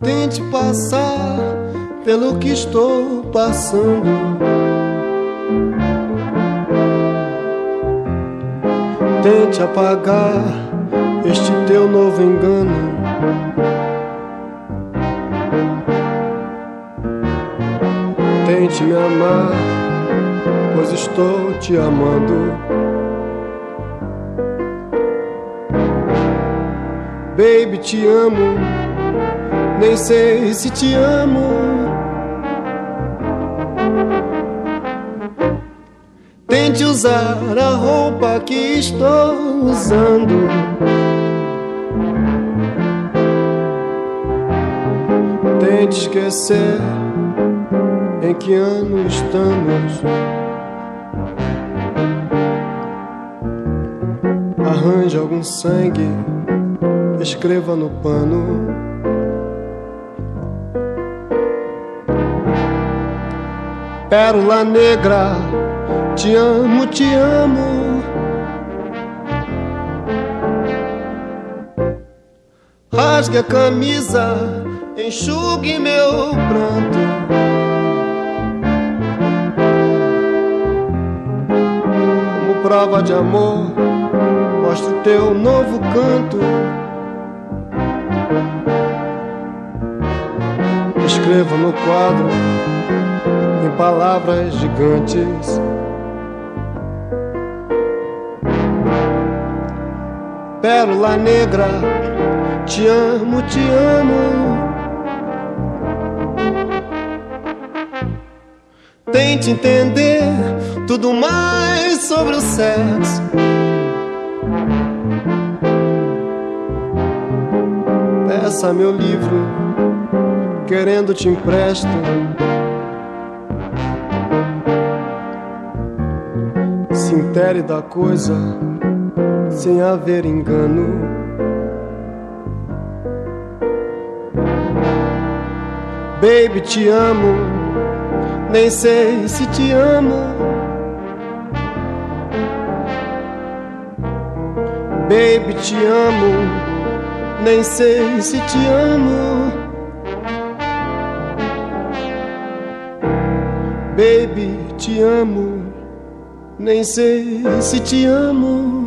Tente passar pelo que estou passando. Tente apagar este teu novo engano. Tente me amar, pois estou te amando. Baby, te amo, nem sei se te amo. Tente usar a roupa que estou usando. Tente esquecer em que ano estamos. Arranje algum sangue, escreva no pano. Pérola negra, te amo, te amo. Rasgue a camisa, enxugue meu pranto. Como prova de amor, mostre teu novo canto. Escreva no quadro, em palavras gigantes. Pérola negra, te amo, te amo. Tente entender tudo mais sobre o sexo. Peça meu livro, querendo te empresto. Se intere da coisa sem haver engano. Baby, te amo, nem sei se te amo. Baby, te amo, nem sei se te amo. Baby, te amo, nem sei se te amo.